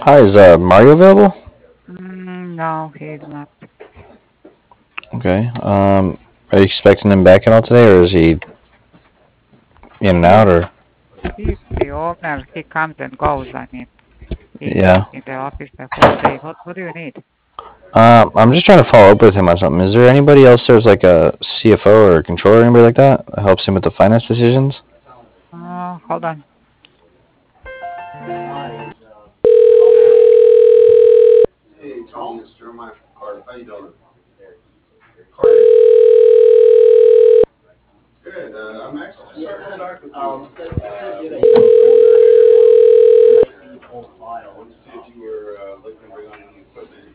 Hi, is Mario available? No, he's not. Okay. Are you expecting him back at all today, or is he in and He's out, or? he's the owner. He comes and goes. I mean, he's Yeah. in the office the whole day. What do you need? I'm just trying to follow up with him on something. Is there anybody else there's like a CFO or a controller or anybody like that helps him with the finance decisions? Hold on. Hey, Tom, it's Jeremiah from Cardiff. How you doing? Good. I'm actually just circling back with you. Want to see if you were looking to bring on any equipment.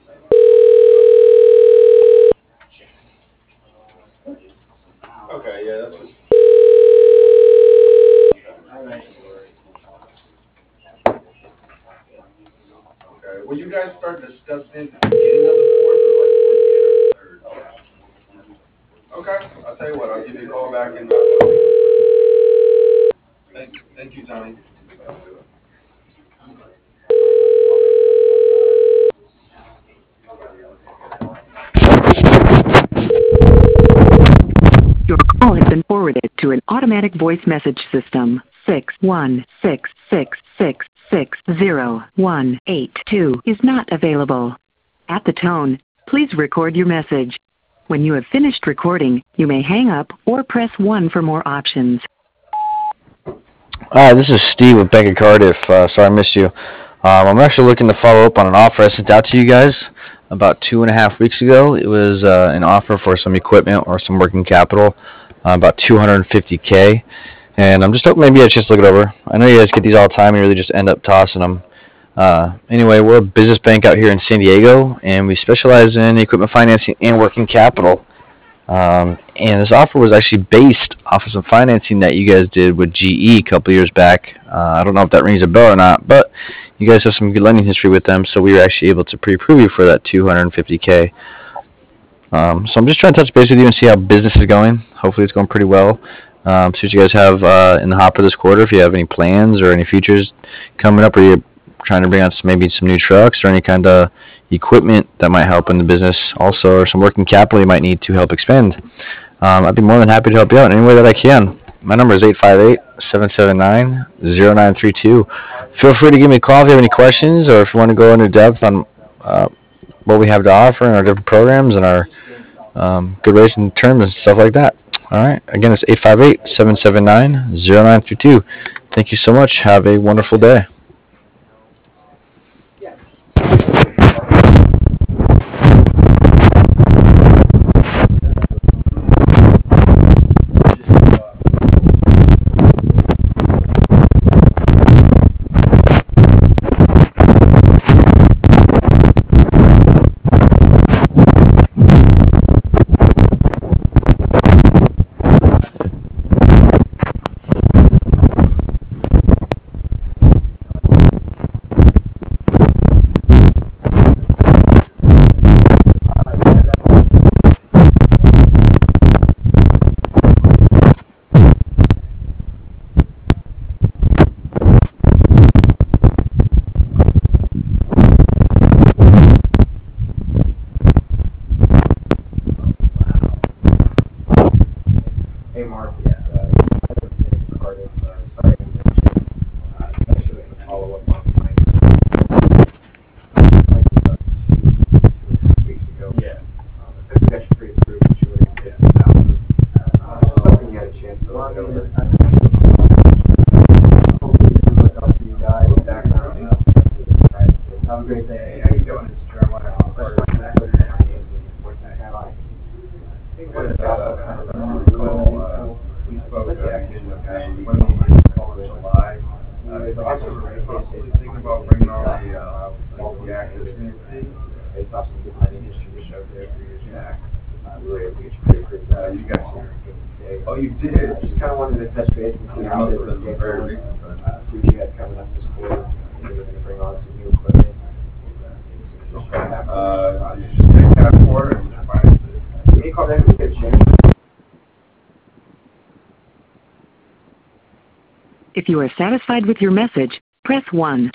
Okay, yeah, that's just. Okay. Will you guys start discussing it at the beginning of the fourth or like towards the end of the third? Okay. I'll tell you what. I'll give you a call back in. Thank you, Tony. Your call has been forwarded to an automatic voice message system. 616666018 is not available. At the tone, please record your message. When you have finished recording, you may hang up or press 1 for more options. Hi, this is Steve with Bank of Cardiff. Sorry I missed you. I'm actually looking to follow up on an offer I sent out to you guys about 2.5 weeks ago. It was an offer for some equipment or some working capital, about 250K. And I'm just hoping maybe I just look it over. I know you guys get these all the time and you really just end up tossing them. Anyway, we're a business bank out here in San Diego, and we specialize in equipment financing and working capital. And this offer was actually based off of some financing that you guys did with GE a couple years back. I don't know if that rings a bell or not, but you guys have some good lending history with them, so we were actually able to pre-approve you for that 250K. So I'm just trying to touch base with you and see how business is going. Hopefully it's going pretty well. See what you guys have in the hopper this quarter. If you have any plans or any futures coming up, or you're trying to bring on maybe some new trucks or any kind of equipment that might help in the business, also, or some working capital you might need to help expand. I'd be more than happy to help you out in any way that I can. My number is 858-779-0932. Feel free to give me a call if you have any questions, or if you want to go into depth on what we have to offer and our different programs and our good rates and terms and stuff like that. All right. Again, it's 858-779-0932. Thank you so much. Have a wonderful day. Hey Mark, it's Cardiff. Sorry I mentioned, especially in the follow-up on my weeks ago. Yeah. I think that should pre-approved $250,000. Just hoping you had a chance to look it over. Hopefully this is help for you guys. Background. Have a great day. How you doing? It's Jeremiah. What is that? We spoke back in July. Possibly thinking about bringing on the multi-access community. Based off some good money history showed there 3 years back. We were able to get you pre-approved. You guys here. Oh, you did? Just kind of wanted to touch base and see how business is going. See what you had coming up this quarter. Maybe we're going to bring on some new equipment. You should take that quarter and finance it. Can you call back and get a chance? If you are satisfied with your message, press 1.